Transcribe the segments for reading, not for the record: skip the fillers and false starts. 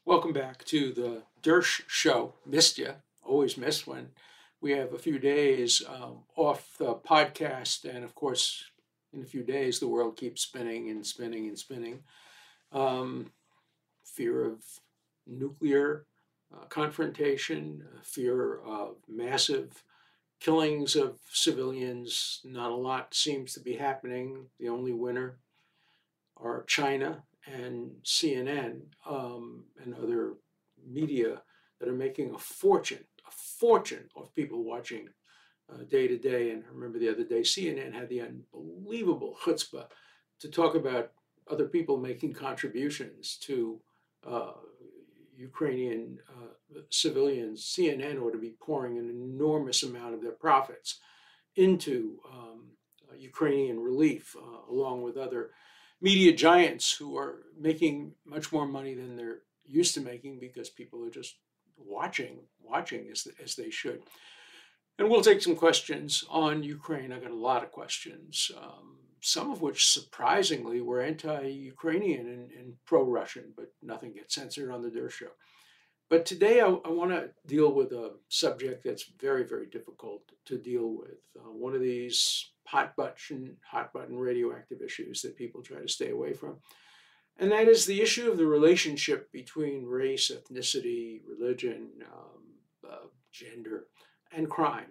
Welcome back to the Dersh Show. Missed you. Always miss when we have a few days off the podcast. And of course, in a few days, the world keeps spinning and spinning and spinning. Um, Fear of nuclear confrontation, fear of massive killings of civilians. Not a lot seems to be happening. The only winner are China and CNN and other media that are making a fortune of people watching day to day. And I remember the other day, CNN had the unbelievable chutzpah to talk about other people making contributions to uh, Ukrainian civilians. CNN ought to be pouring an enormous amount of their profits into Ukrainian relief, along with other media giants who are making much more money than they're used to making because people are just watching as they should. And we'll take some questions on Ukraine. I got a lot of questions, some of which surprisingly were anti-Ukrainian and pro-Russian, but nothing gets censored on the Der Show. But today I want to deal with a subject that's very, very difficult to deal with. One of these hot button radioactive issues that people try to stay away from. And that is the issue of the relationship between race, ethnicity, religion, gender, and crime.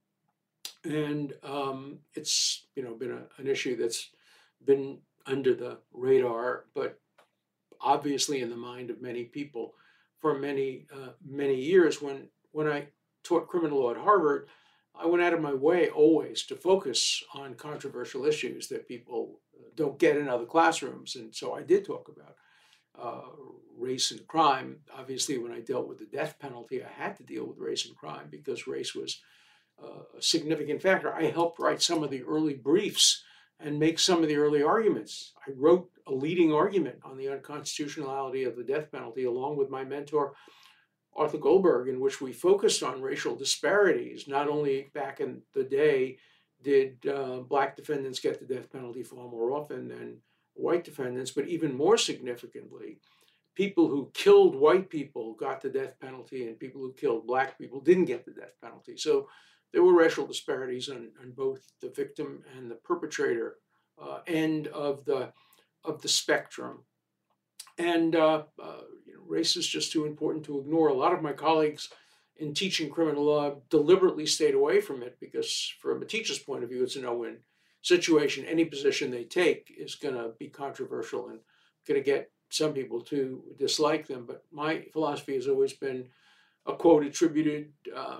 And it's been an issue that's been under the radar, but obviously in the mind of many people for many years. When I taught criminal law at Harvard, I went out of my way always to focus on controversial issues that people don't get in other classrooms, and so I did talk about uh, race and crime. Obviously, when I dealt with the death penalty, I had to deal with race and crime because race was a significant factor. I helped write some of the early briefs and make some of the early arguments. I wrote a leading argument on the unconstitutionality of the death penalty along with my mentor, Arthur Goldberg, in which we focused on racial disparities. Not only back in the day did black defendants get the death penalty far more often than white defendants, but even more significantly, people who killed white people got the death penalty and people who killed black people didn't get the death penalty. So there were racial disparities on both the victim and the perpetrator end of the spectrum. And race is just too important to ignore. A lot of my colleagues in teaching criminal law deliberately stayed away from it because, from a teacher's point of view, it's a no-win situation. Any position they take is going to be controversial and going to get some people to dislike them. But my philosophy has always been a quote attributed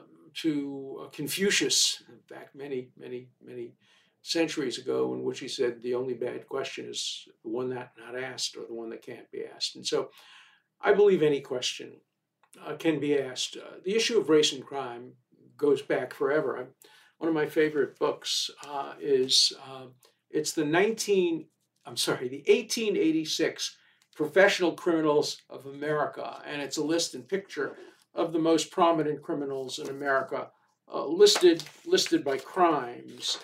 to Confucius back many centuries ago, in which he said the only bad question is the one that not asked or the one that can't be asked. And so I believe any question can be asked. The issue of race and crime goes back forever. One of my favorite books is it's the 1886 Professional Criminals of America, and it's a list and picture of the most prominent criminals in America, listed by crimes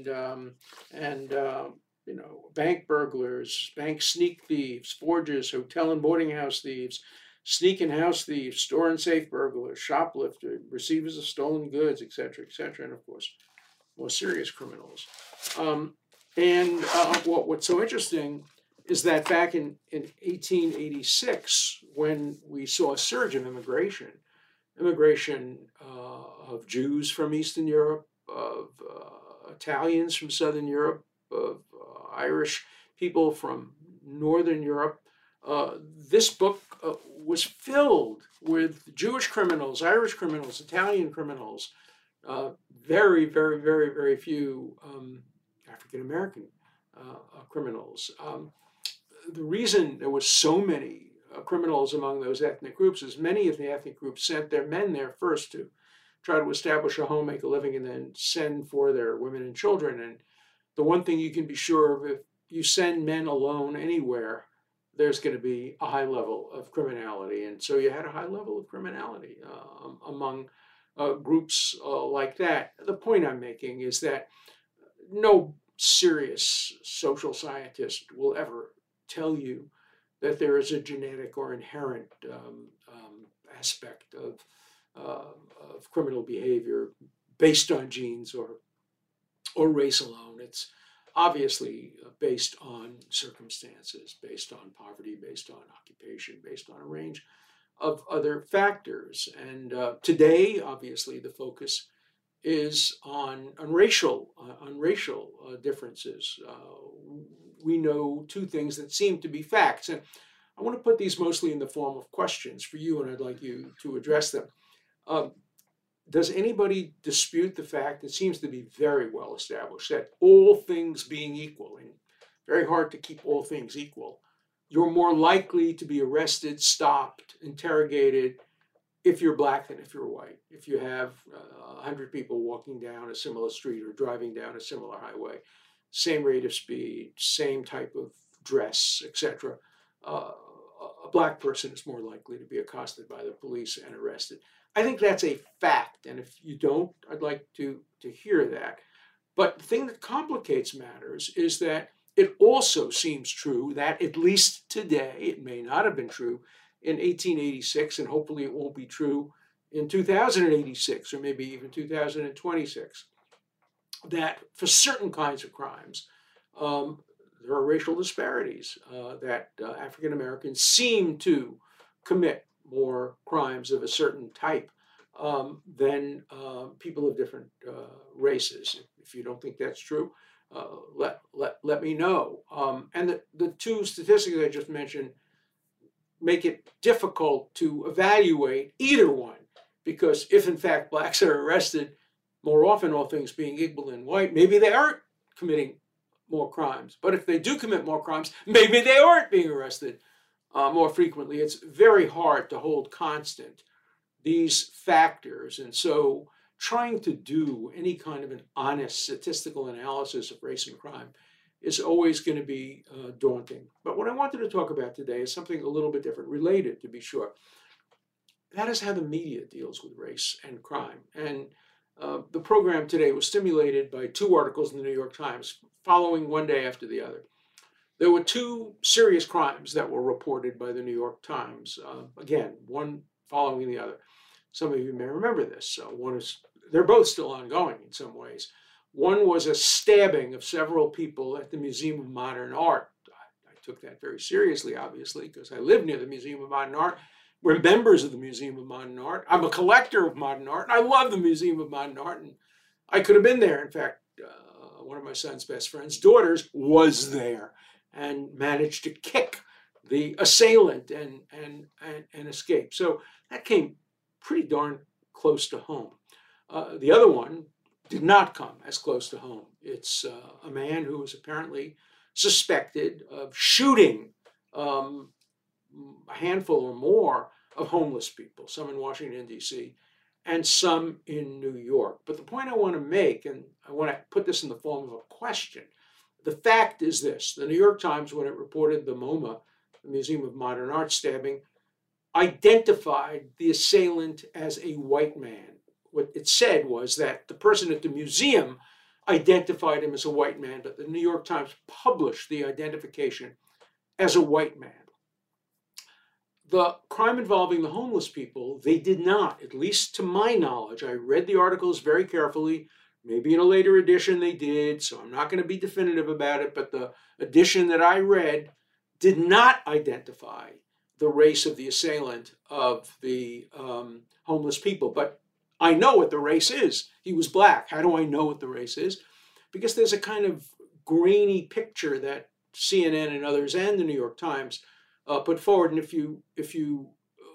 and bank burglars, bank sneak thieves, forgers, hotel and boarding house thieves, sneak and house thieves, store and safe burglars, shoplifters, receivers of stolen goods, etc., etc., and of course, more serious criminals. What's so interesting is that back in 1886, when we saw a surge of immigration of Jews from Eastern Europe, of Italians from Southern Europe, of Irish people from Northern Europe. This book was filled with Jewish criminals, Irish criminals, Italian criminals, very, very, very, very few African American criminals. The reason there was so many criminals among those ethnic groups is many of the ethnic groups sent their men there first to try to establish a home, make a living, and then send for their women and children. And the one thing you can be sure of, if you send men alone anywhere, there's going to be a high level of criminality. And so you had a high level of criminality among groups like that. The point I'm making is that no serious social scientist will ever tell you that there is a genetic or inherent aspect of criminal behavior based on genes or race alone. It's obviously based on circumstances, based on poverty, based on occupation, based on a range of other factors. And today, obviously, the focus is on racial differences. We know two things that seem to be facts, and I want to put these mostly in the form of questions for you, and I'd like you to address them. Does anybody dispute the fact, it seems to be very well established, that all things being equal, and very hard to keep all things equal, you're more likely to be arrested, stopped, interrogated if you're black than if you're white? If you have 100 people walking down a similar street or driving down a similar highway, same rate of speed, same type of dress, etc., a black person is more likely to be accosted by the police and arrested. I think that's a fact, and if you don't, I'd like to hear that. But the thing that complicates matters is that it also seems true that, at least today, it may not have been true in 1886, and hopefully it won't be true in 2086 or maybe even 2026, that for certain kinds of crimes, there are racial disparities, that African Americans seem to commit more crimes of a certain type than people of different races. If you don't think that's true, let me know. And the two statistics I just mentioned make it difficult to evaluate either one, because if in fact blacks are arrested more often, all things being equal, than white, maybe they aren't committing more crimes. But if they do commit more crimes, maybe they aren't being arrested more frequently. It's very hard to hold constant these factors. And so trying to do any kind of an honest statistical analysis of race and crime is always going to be daunting. But what I wanted to talk about today is something a little bit different, related to be sure. That is how the media deals with race and crime. And the program today was stimulated by two articles in the New York Times, following one day after the other. There were two serious crimes that were reported by the New York Times, again, one following the other. Some of you may remember this. They're both still ongoing in some ways. One was a stabbing of several people at the Museum of Modern Art. I took that very seriously, obviously, because I live near the Museum of Modern Art. We're members of the Museum of Modern Art. I'm a collector of modern art, and I love the Museum of Modern Art, and I could have been there. In fact, one of my son's best friend's daughters was there and managed to kick the assailant and escape. So that came pretty darn close to home. The other one did not come as close to home. It's a man who was apparently suspected of shooting a handful or more of homeless people, some in Washington, D.C., and some in New York. But the point I want to make, and I want to put this in the form of a question, the fact is this: the New York Times, when it reported the MoMA, the Museum of Modern Art stabbing, identified the assailant as a white man. What it said was that the person at the museum identified him as a white man, but the New York Times published the identification as a white man. The crime involving the homeless people, they did not, at least to my knowledge. I read the articles very carefully. Maybe in a later edition they did, so I'm not going to be definitive about it, but the edition that I read did not identify the race of the assailant of the homeless people. But I know what the race is. He was black. How do I know what the race is? Because there's a kind of grainy picture that CNN and others and the New York Times put forward. And if you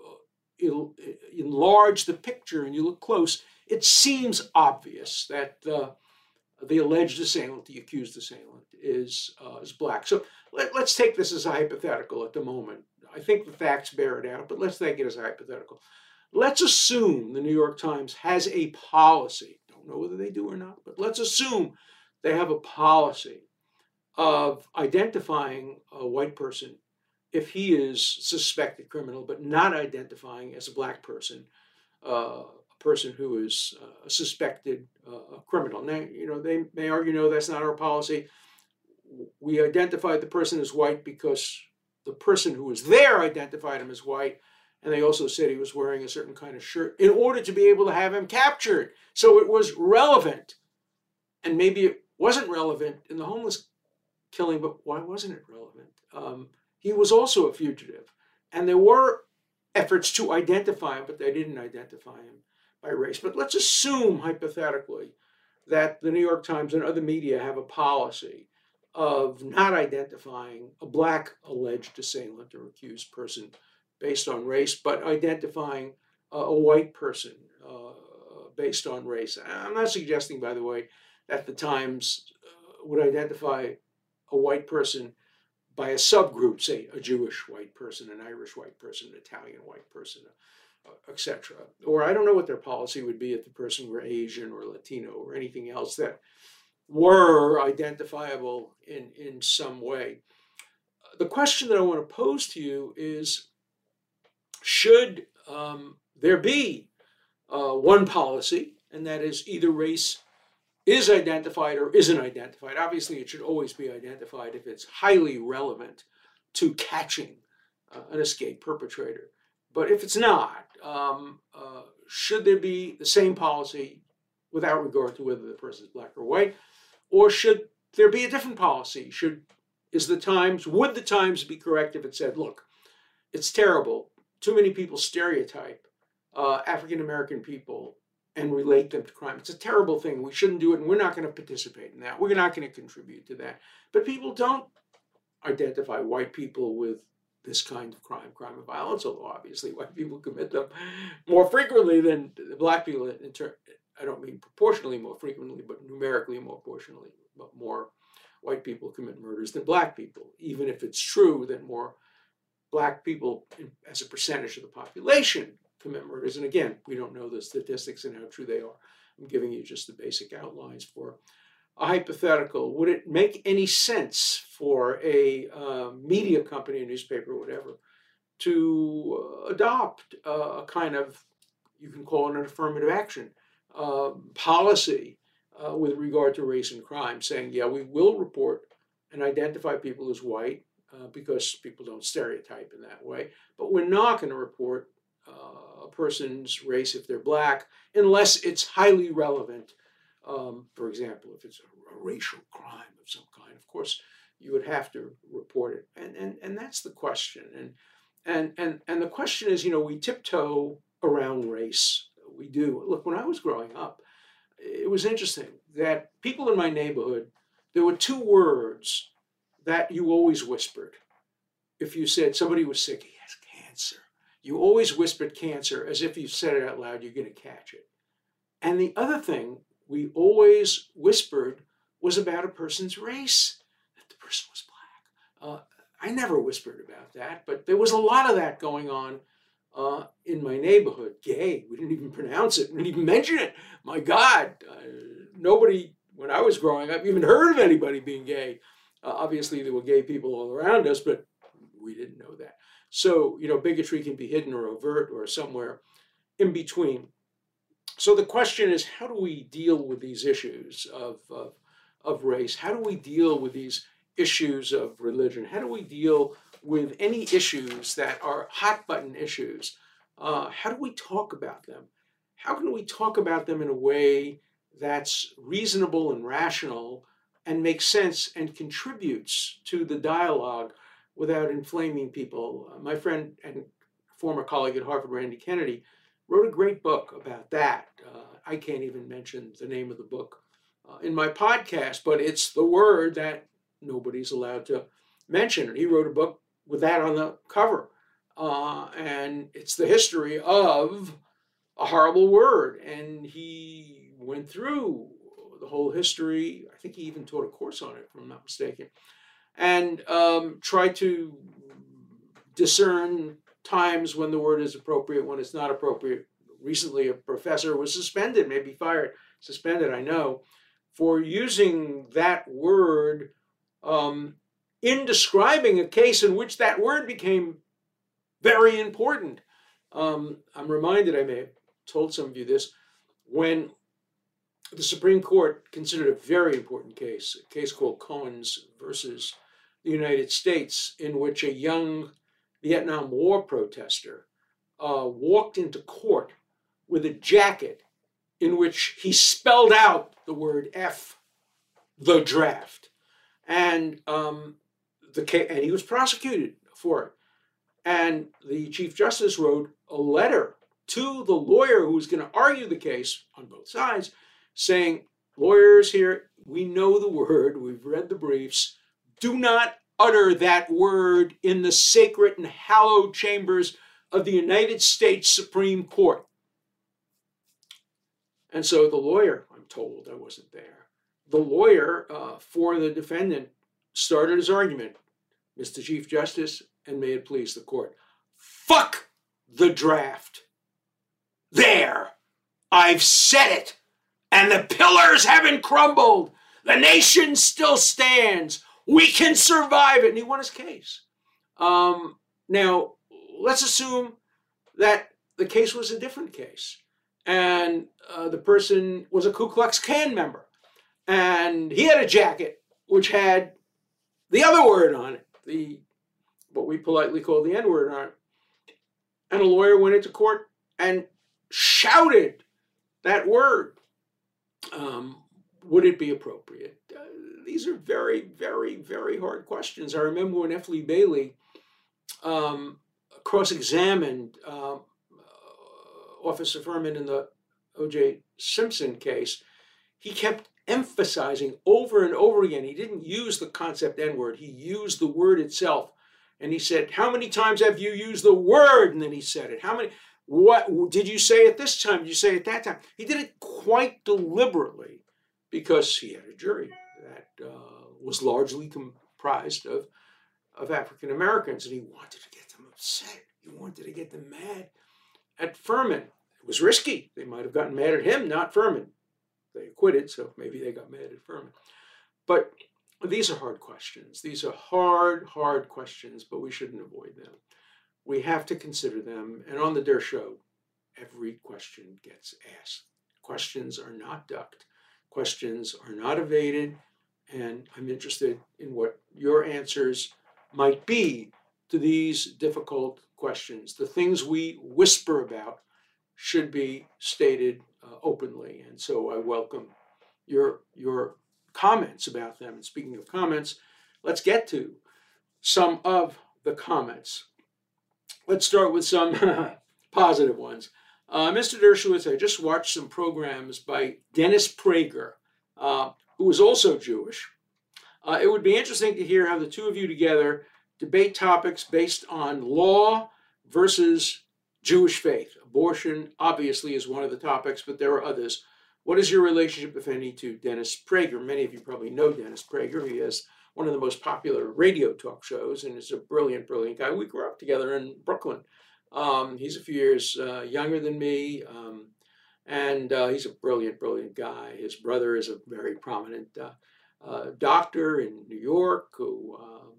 enlarge the picture and you look close, it seems obvious that the alleged assailant, the accused assailant, is black. So let's take this as a hypothetical at the moment. I think the facts bear it out, but let's take it as a hypothetical. Let's assume the New York Times has a policy. Don't know whether they do or not, but let's assume they have a policy of identifying a white person if he is suspected criminal, but not identifying as a black person, a person who is a suspected criminal. Now, they may argue, no, that's not our policy. We identified the person as white because the person who was there identified him as white, and they also said he was wearing a certain kind of shirt in order to be able to have him captured. So it was relevant. And maybe it wasn't relevant in the homeless killing, but why wasn't it relevant? He was also a fugitive. And there were efforts to identify him, but they didn't identify him by race. But let's assume, hypothetically, that the New York Times and other media have a policy of not identifying a black alleged assailant or accused person based on race, but identifying a white person based on race. I'm not suggesting, by the way, that the Times would identify a white person by a subgroup, say a Jewish white person, an Irish white person, an Italian white person, etc. Or I don't know what their policy would be if the person were Asian or Latino or anything else that were identifiable in some way. The question that I want to pose to you is, should there be one policy, and that is either race is identified or isn't identified? Obviously, it should always be identified if it's highly relevant to catching an escaped perpetrator. But if it's not, should there be the same policy without regard to whether the person is black or white? Or should there be a different policy? Would the Times be correct if it said, look, it's terrible. Too many people stereotype African-American people and relate them to crime. It's a terrible thing. We shouldn't do it, and we're not going to participate in that. We're not going to contribute to that. But people don't identify white people with this kind of crime and violence, although obviously white people commit them more frequently than black people. I don't mean proportionally more frequently, but numerically more proportionally. But more white people commit murders than black people, even if it's true that more black people, as a percentage of the population, commit murders. And again, we don't know the statistics and how true they are. I'm giving you just the basic outlines for a hypothetical. Would it make any sense for a media company, a newspaper, whatever, to adopt a kind of, you can call it an affirmative action policy with regard to race and crime, saying, yeah, we will report and identify people as white because people don't stereotype in that way, but we're not going to report a person's race if they're black unless it's highly relevant. For example, if it's a racial crime of some kind, of course, you would have to report it. And that's the question. And the question is, we tiptoe around race. We do. Look, when I was growing up, it was interesting that people in my neighborhood, there were two words that you always whispered. If you said somebody was sick, he has cancer, you always whispered cancer as if you said it out loud, you're going to catch it. And the other thing we always whispered was about a person's race, that the person was black. I never whispered about that, but there was a lot of that going on in my neighborhood. Gay, we didn't even pronounce it, we didn't even mention it. My God, nobody, when I was growing up, even heard of anybody being gay. Obviously, there were gay people all around us, but we didn't know that. So, bigotry can be hidden or overt or somewhere in between. So the question is, how do we deal with these issues of race? How do we deal with these issues of religion? How do we deal with any issues that are hot button issues? How do we talk about them? How can we talk about them in a way that's reasonable and rational and makes sense and contributes to the dialogue without inflaming people? My friend and former colleague at Harvard, Randy Kennedy, wrote a great book about that. I can't even mention the name of the book in my podcast, but it's the word that nobody's allowed to mention. And he wrote a book with that on the cover. And it's the history of a horrible word. And he went through the whole history. I think he even taught a course on it, if I'm not mistaken. And tried to discern times when the word is appropriate, when it's not appropriate. Recently, a professor was suspended, maybe fired, suspended, I know, for using that word in describing a case in which that word became very important. I'm reminded, I may have told some of you this, when the Supreme Court considered a very important case, a case called Cohen's versus the United States, in which a young Vietnam War protester walked into court with a jacket in which he spelled out the word F, the draft. And and he was prosecuted for it. And the Chief Justice wrote a letter to the lawyer who was going to argue the case on both sides, saying, lawyers here, we know the word, we've read the briefs, do not utter that word in the sacred and hallowed chambers of the United States Supreme Court. And so the lawyer, I'm told, I wasn't there, the lawyer for the defendant started his argument, Mr. Chief Justice, and may it please the court, fuck the draft. There, I've said it, and the pillars haven't crumbled. The nation still stands. We can survive it. And he won his case. Now, let's assume that the case was a different case, and the person was a Ku Klux Klan member, and he had a jacket which had the other word on it, what we politely call the N-word on it. And a lawyer went into court and shouted that word. Would it be appropriate? These are very, very, very hard questions. I remember when F. Lee Bailey cross-examined Officer Furman in the O.J. Simpson case, he kept emphasizing over and over again, he didn't use the concept N-word, he used the word itself. And he said, how many times have you used the word? And then he said it. What did you say at this time? Did you say it that time? He did it quite deliberately because he had a jury that was largely comprised of African Americans, and he wanted to get them upset. He wanted to get them mad at Furman. It was risky. They might have gotten mad at him, not Furman. They acquitted, so maybe they got mad at Furman. But these are hard questions. These are hard, hard questions, but we shouldn't avoid them. We have to consider them. And on the Der Show, every question gets asked. Questions are not ducked. Questions are not evaded. And I'm interested in what your answers might be to these difficult questions. The things we whisper about should be stated openly. And so I welcome your comments about them. And speaking of comments, let's get to some of the comments. Let's start with some positive ones. Mr. Dershowitz, I just watched some programs by Dennis Prager, who is also Jewish. It would be interesting to hear how the two of you together debate topics based on law versus Jewish faith. Abortion obviously is one of the topics, but there are others. What is your relationship, if any, to Dennis Prager? Many of you probably know Dennis Prager. He has one of the most popular radio talk shows and is a brilliant, brilliant guy. We grew up together in Brooklyn. He's a few years younger than me, and he's a brilliant, brilliant guy. His brother is a very prominent doctor in New York who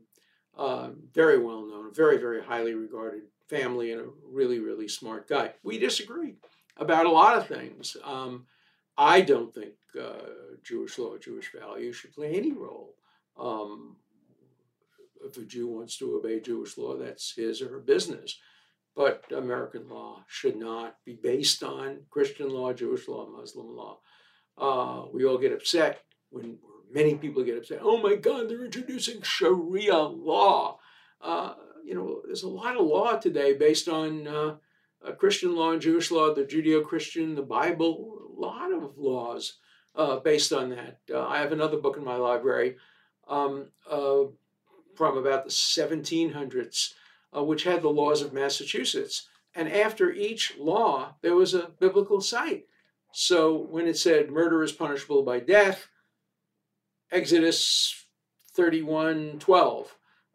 very well known, very, very highly regarded family, and a really, really smart guy. We disagree about a lot of things. I don't think Jewish law, Jewish values should play any role. If a Jew wants to obey Jewish law, that's his or her business. But American law should not be based on Christian law, Jewish law, Muslim law. We all get upset when many people get upset. Oh my God, they're introducing Sharia law. There's a lot of law today based on Christian law and Jewish law, the Judeo-Christian, the Bible, a lot of laws based on that. I have another book in my library from about the 1700s, which had the laws of Massachusetts. And after each law, there was a biblical site. So when it said murder is punishable by death, Exodus 31:12.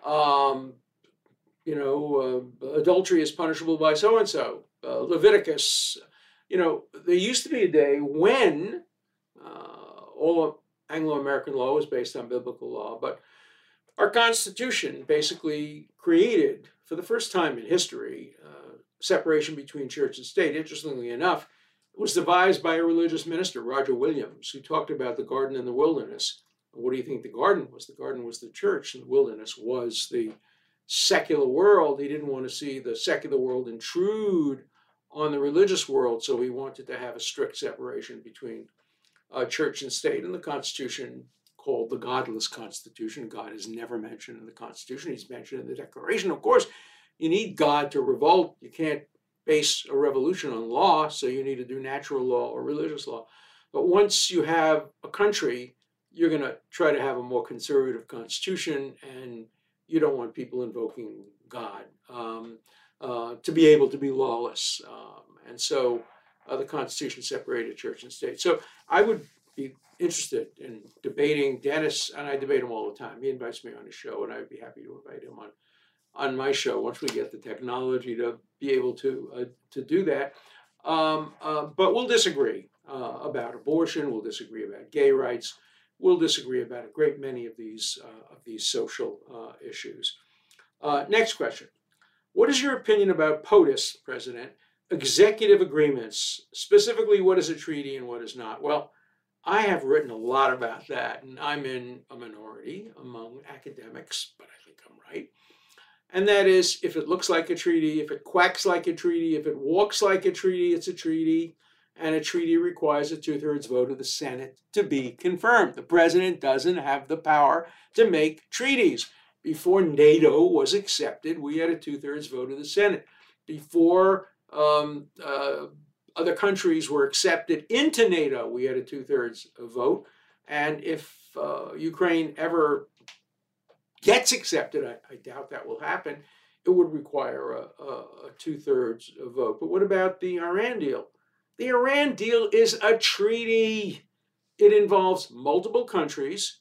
Adultery is punishable by so-and-so, Leviticus. There used to be a day when all of Anglo-American law was based on biblical law, but our Constitution basically created, for the first time in history, separation between church and state. Interestingly enough, it was devised by a religious minister, Roger Williams, who talked about the garden and the wilderness What do you think the garden was? The garden was the church, and the wilderness was the secular world. He didn't want to see the secular world intrude on the religious world, so he wanted to have a strict separation between church and state. And the Constitution, called the Godless Constitution, God is never mentioned in the Constitution. He's mentioned in the Declaration. Of course, you need God to revolt. You can't base a revolution on law, so you need to do natural law or religious law. But once you have a country, you're going to try to have a more conservative constitution, and you don't want people invoking God to be able to be lawless. And so the Constitution separated church and state. So I would be interested in debating Dennis, and I debate him all the time. He invites me on his show, and I would be happy to invite him on my show once we get the technology to be able to do that. But we'll disagree about abortion. We'll disagree about gay rights. We'll disagree about a great many of these social issues. Next question. What is your opinion about POTUS, President, executive agreements? Specifically, what is a treaty and what is not? Well, I have written a lot about that, and I'm in a minority among academics, but I think I'm right. And that is, if it looks like a treaty, if it quacks like a treaty, if it walks like a treaty, it's a treaty. And a treaty requires a 2/3 vote of the Senate to be confirmed. The president doesn't have the power to make treaties. Before NATO was accepted, we had a 2/3 vote of the Senate. Before other countries were accepted into NATO, we had a 2/3 vote. And if Ukraine ever gets accepted, I doubt that will happen, it would require a 2/3 vote. But what about the Iran deal? The Iran deal is a treaty. It involves multiple countries,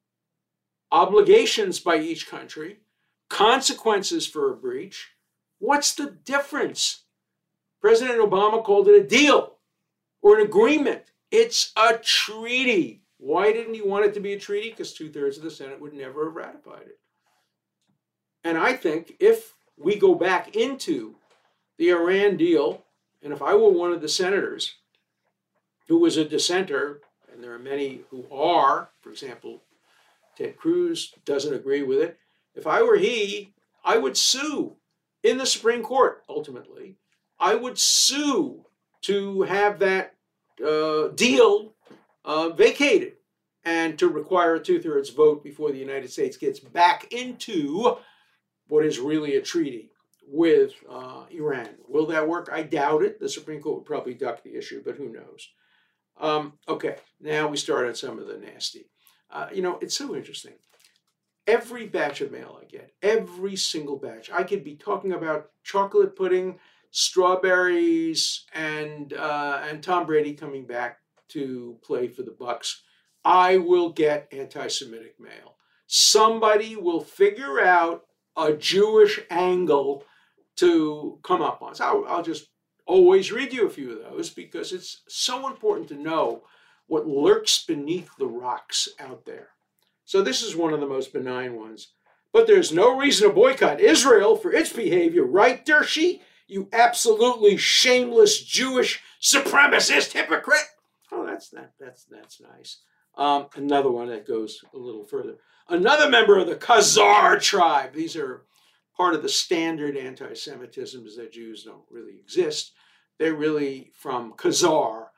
obligations by each country, consequences for a breach. What's the difference? President Obama called it a deal or an agreement. It's a treaty. Why didn't he want it to be a treaty? Because 2/3 of the Senate would never have ratified it. And I think if we go back into the Iran deal, and if I were one of the senators who was a dissenter, and there are many who are, for example, Ted Cruz doesn't agree with it. If I were he, I would sue in the Supreme Court, ultimately. I would sue to have that deal vacated and to require a 2/3 vote before the United States gets back into what is really a treaty with Iran. Will that work? I doubt it. The Supreme Court would probably duck the issue, but who knows? Okay, now we start on some of the nasty. It's so interesting. Every batch of mail I get, every single batch, I could be talking about chocolate pudding, strawberries, and Tom Brady coming back to play for the Bucks. I will get anti-Semitic mail. Somebody will figure out a Jewish angle to come up on. So I'll just always read you a few of those because it's so important to know what lurks beneath the rocks out there. So this is one of the most benign ones. But there's no reason to boycott Israel for its behavior, right, Dershie? You absolutely shameless Jewish supremacist hypocrite. Oh, that's nice. Another one that goes a little further. Another member of the Khazar tribe. These are part of the standard anti-Semitism is that Jews don't really exist. They're really from Khazar,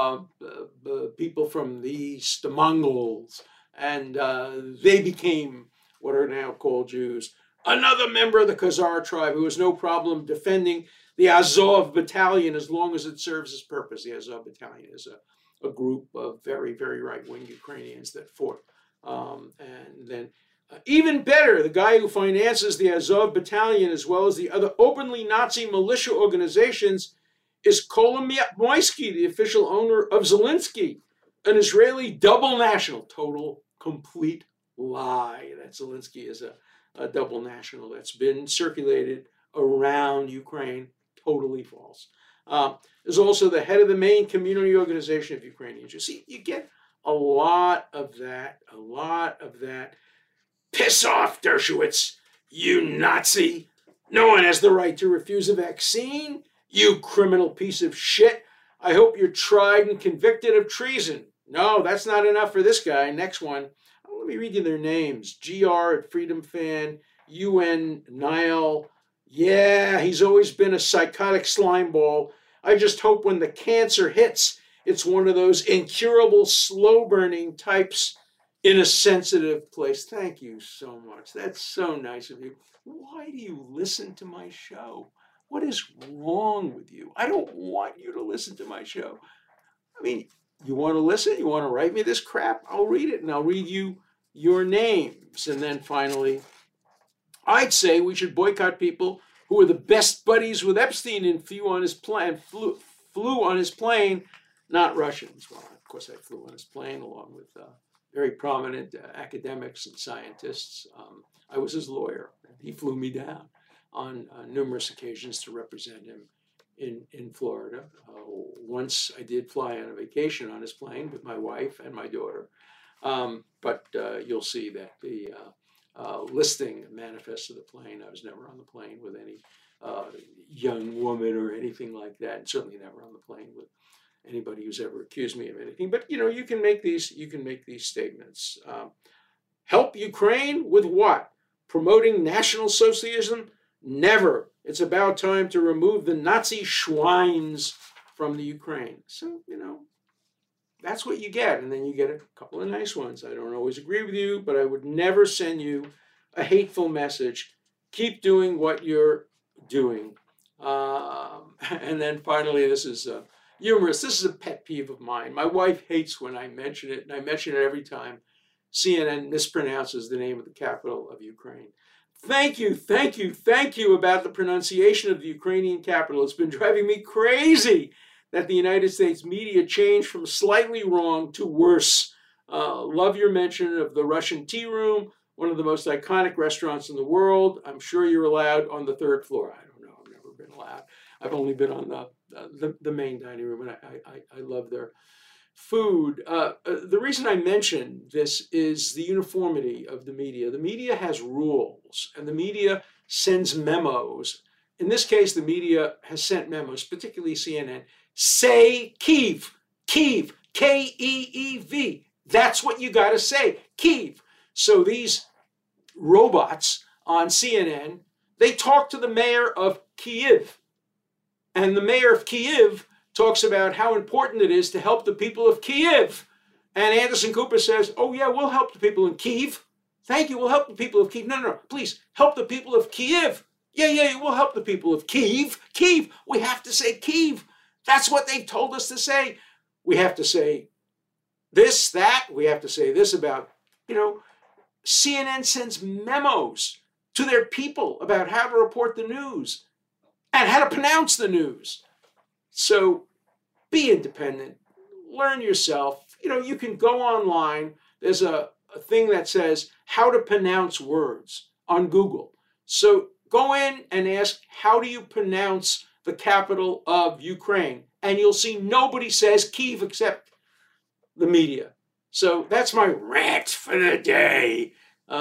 people from the east, the Mongols, and they became what are now called Jews. Another member of the Khazar tribe who has no problem defending the Azov Battalion as long as it serves its purpose. The Azov Battalion is a group of very, very right-wing Ukrainians that fought. And then even better, the guy who finances the Azov Battalion as well as the other openly Nazi militia organizations is Kolomoisky, the official owner of Zelensky, an Israeli double national. Total, complete lie that Zelensky is a double national. That's been circulated around Ukraine. Totally false. There's also the head of the main community organization of Ukrainians. You see, you get a lot of that. Piss off, Dershowitz, you Nazi. No one has the right to refuse a vaccine, you criminal piece of shit. I hope you're tried and convicted of treason. No, that's not enough for this guy. Next one. me read you their names. GR at Freedom Fan, UN Nile. Yeah, he's always been a psychotic slimeball. I just hope when the cancer hits, it's one of those incurable, slow-burning types in a sensitive place. Thank you so much. That's so nice of you. Why do you listen to my show? What is wrong with you? I don't want you to listen to my show. I mean, you want to listen? You want to write me this crap? I'll read it, and I'll read you your names. And then finally, I'd say we should boycott people who were the best buddies with Epstein and flew on his plane, not Russians. Well, of course, I flew on his plane along with very prominent academics and scientists. I was his lawyer. He flew me down on numerous occasions to represent him in Florida. Once I did fly on a vacation on his plane with my wife and my daughter. But you'll see that the listing manifest of the plane, I was never on the plane with any young woman or anything like that, and certainly never on the plane with anybody who's ever accused me of anything. But you can make these statements. Help Ukraine with what? Promoting National Socialism? Never. It's about time to remove the Nazi schweins from the Ukraine. So, that's what you get. And then you get a couple of nice ones. I don't always agree with you, but I would never send you a hateful message. Keep doing what you're doing. And then finally, this is humorous. This is a pet peeve of mine. My wife hates when I mention it, and I mention it every time CNN mispronounces the name of the capital of Ukraine. Thank you about the pronunciation of the Ukrainian capital. It's been driving me crazy that the United States media changed from slightly wrong to worse. Love your mention of the Russian Tea Room, one of the most iconic restaurants in the world. I'm sure you're allowed on the third floor. I don't know. I've never been allowed. I've only been on the main dining room, and I love their food. The reason I mention this is the uniformity of the media. The media has rules, and the media sends memos. In this case, the media has sent memos, particularly CNN. Say Kyiv, Kyiv, K-E-E-V. That's what you got to say, Kyiv. So these robots on CNN, they talk to the mayor of Kyiv. And the mayor of Kyiv talks about how important it is to help the people of Kyiv. And Anderson Cooper says, oh yeah, we'll help the people in Kyiv. Thank you, we'll help the people of Kyiv. No, please, help the people of Kyiv. Yeah, we'll help the people of Kyiv. Kyiv, we have to say Kyiv. That's what they've told us to say. We have to say this, that. We have to say this about, CNN sends memos to their people about how to report the news and how to pronounce the news. So be independent. Learn yourself. You can go online. There's a thing that says how to pronounce words on Google. So go in and ask, how do you pronounce the capital of Ukraine? And you'll see nobody says Kyiv except the media. So that's my rant for the day.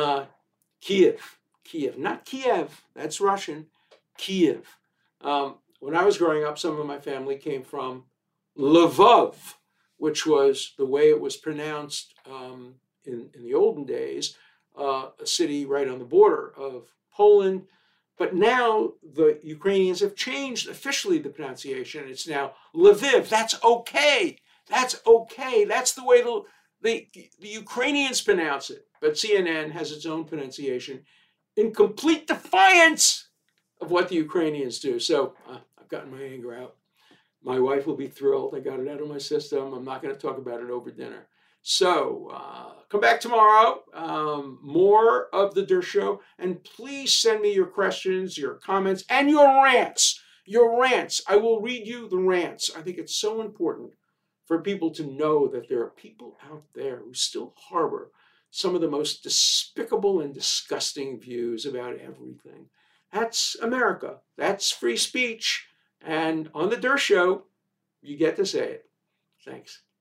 Kyiv, not Kiev. That's Russian. Kyiv. When I was growing up, some of my family came from Lvov, which was the way it was pronounced in the olden days, a city right on the border of Poland. But now the Ukrainians have changed officially the pronunciation. It's now Lviv. That's okay. That's okay. That's the way the Ukrainians pronounce it. But CNN has its own pronunciation in complete defiance of what the Ukrainians do. So I've gotten my anger out. My wife will be thrilled. I got it out of my system. I'm not going to talk about it over dinner. So come back tomorrow, more of the Der Show, and please send me your questions, your comments, and your rants. Your rants. I will read you the rants. I think it's so important for people to know that there are people out there who still harbor some of the most despicable and disgusting views about everything. That's America. That's free speech. And on the Der Show, you get to say it. Thanks.